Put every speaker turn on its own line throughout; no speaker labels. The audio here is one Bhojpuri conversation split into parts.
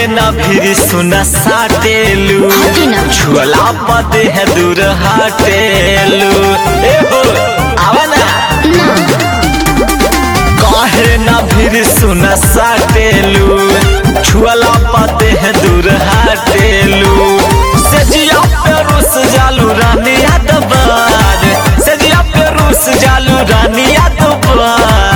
ना फिर सुना साटेलू छुअला पते है दूर हटेलू ए हो आवा ना काहे ना फिर सुना साटेलू छुअला पते है दूर हटेलू सजिया पे रुस जालू रानिया दबार सजिया पे रुस जालू रानिया दबार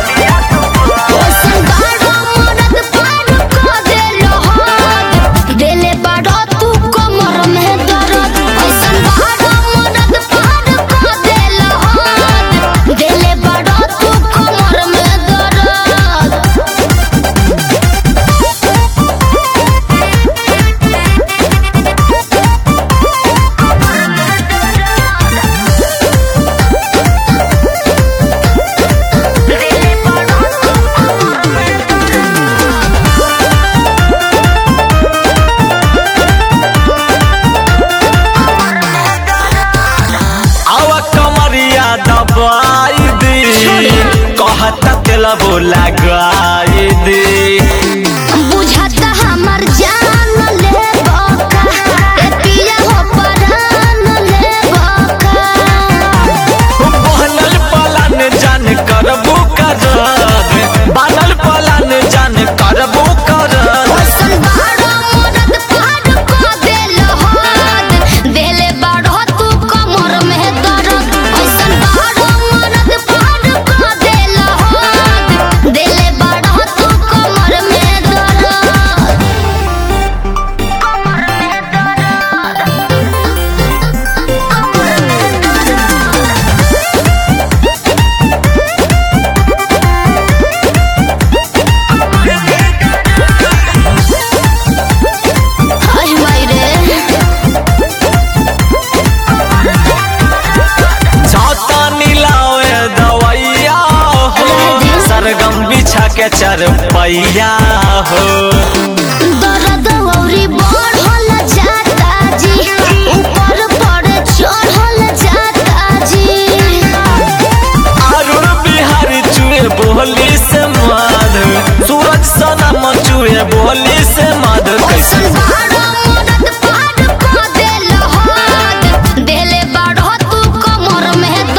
दबाई दी कहता तेला बोला गाई दी
बुझाता हमर जान ले बका ए पिया हो परान ले बका
बनल पलान जान करबो करब बनल पलान जान करबो करब
ओसन बारो मदद पार को देल हाथ देले बाड़ो तू कमर में दर्द ओसन बारो मदद पार को देल हाथ देले बाड़ो तू कमर में दर्द कमर में हाय माई रे
छाता नीलावे दवैया हो सरगम बिछा के चरपैया हो
दर्द औरी बढ़ल जाता जी ऊपर पर चढ़ल जाता जी
अरुण बिहारी चुए बोली से माध सूरज सनम चुए बोली से माध
ओसन बारो मदद पार को देल हाथ देले बाड़ो तू कमर में